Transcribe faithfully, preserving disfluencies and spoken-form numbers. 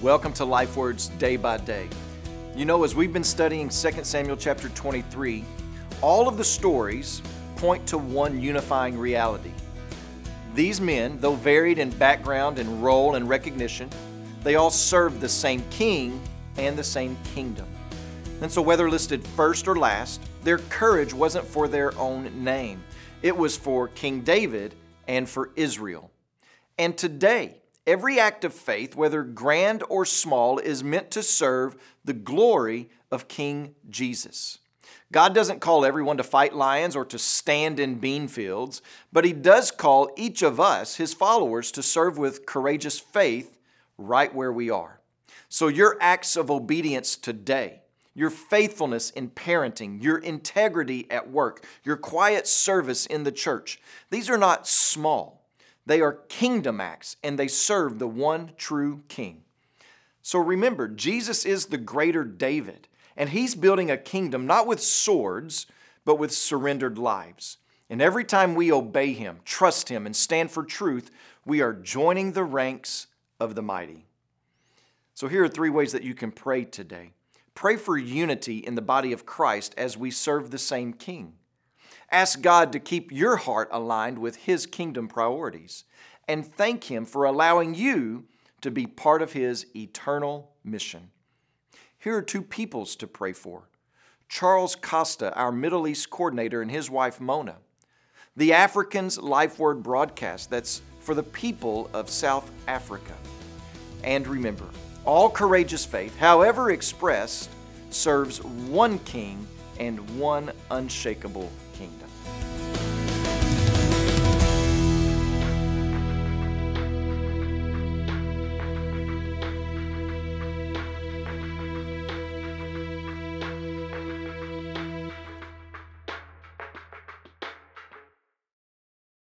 Welcome to Life Words Day by Day. You know, as we've been studying Second Samuel chapter twenty-three, all of the stories point to one unifying reality. These men, though varied in background and role and recognition, they all served the same king and the same kingdom. And so whether listed first or last, their courage wasn't for their own name. It was for King David and for Israel. And today, every act of faith, whether grand or small, is meant to serve the glory of King Jesus. God doesn't call everyone to fight lions or to stand in bean fields, but He does call each of us, His followers, to serve with courageous faith right where we are. So your acts of obedience today, your faithfulness in parenting, your integrity at work, your quiet service in the church, these are not small. They are kingdom acts, and they serve the one true King. So remember, Jesus is the greater David, and He's building a kingdom not with swords, but with surrendered lives. And every time we obey Him, trust Him, and stand for truth, we are joining the ranks of the mighty. So here are three ways that you can pray today. Pray for unity in the body of Christ as we serve the same King. Ask God to keep your heart aligned with His kingdom priorities, and thank Him for allowing you to be part of His eternal mission. Here are two peoples to pray for. Charles Costa, our Middle East coordinator, and his wife Mona. The Africans Life Word broadcast, that's for the people of South Africa. And remember, all courageous faith, however expressed, serves one King and one unshakable kingdom.